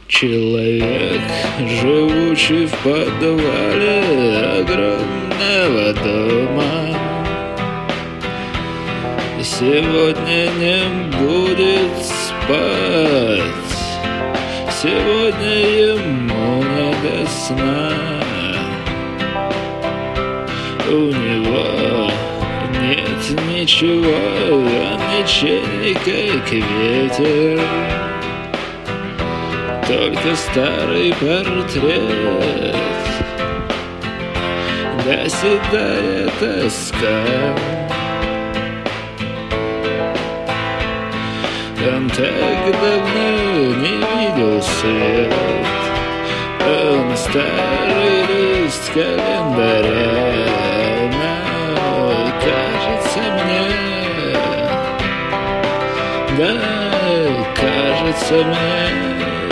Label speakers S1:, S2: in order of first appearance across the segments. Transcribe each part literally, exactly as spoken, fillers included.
S1: Человек, живущий в подвале огромного дома, сегодня не будет спать, сегодня ему не до сна. У него нет ничего, он ничейный, как ветер, только старый портрет, да седая тоска. Он так давно не видел свет, он старый лист календаря, но кажется мне, да, кажется мне,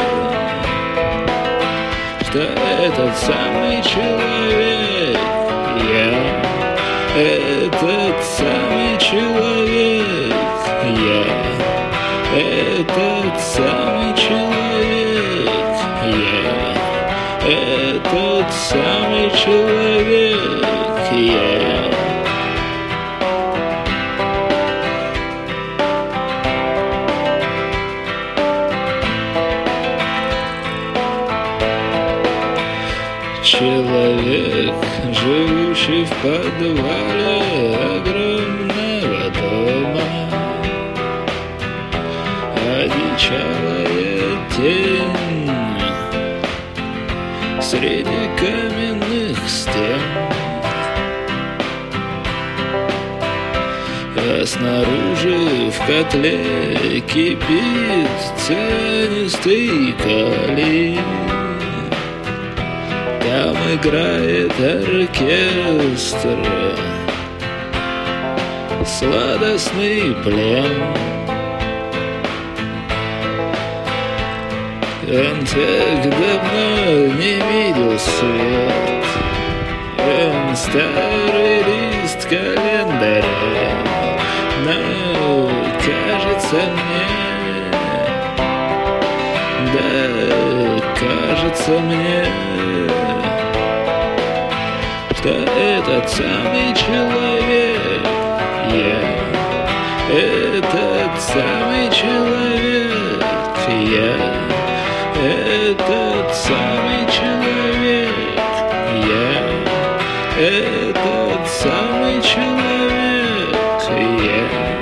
S1: что этот самый человек, я, этот самый человек, я, этот самый человек, я, этот самый человек, я. Человек, живущий в подвале огромного дома, одичалая тень среди каменных стен, а снаружи в котле кипит цианистый калий. Там играет оркестр, сладостный плен. Он так давно не видел свет, он старый лист календаря, но кажется мне, да, кажется мне, что этот самый человек, я, этот самый человек, я, этот самый человек, я, этот самый человек, я.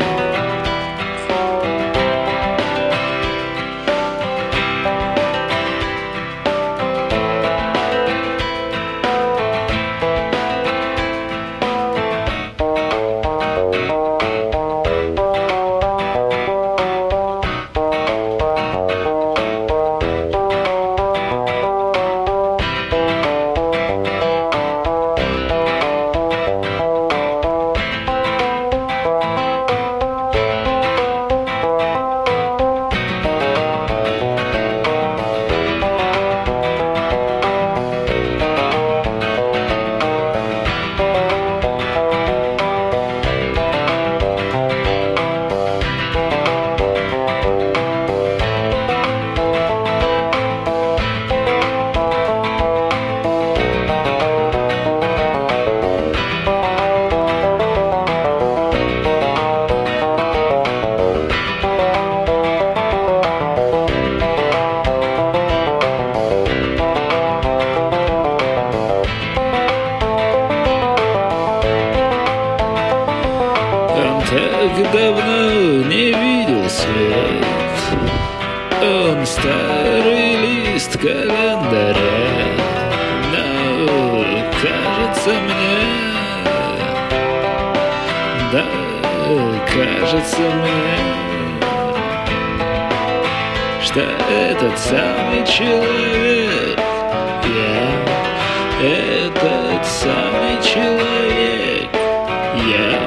S1: Так давно не видел свет, он старый лист календаря, но кажется мне, да, кажется мне, что этот самый человек, я, этот самый человек, я.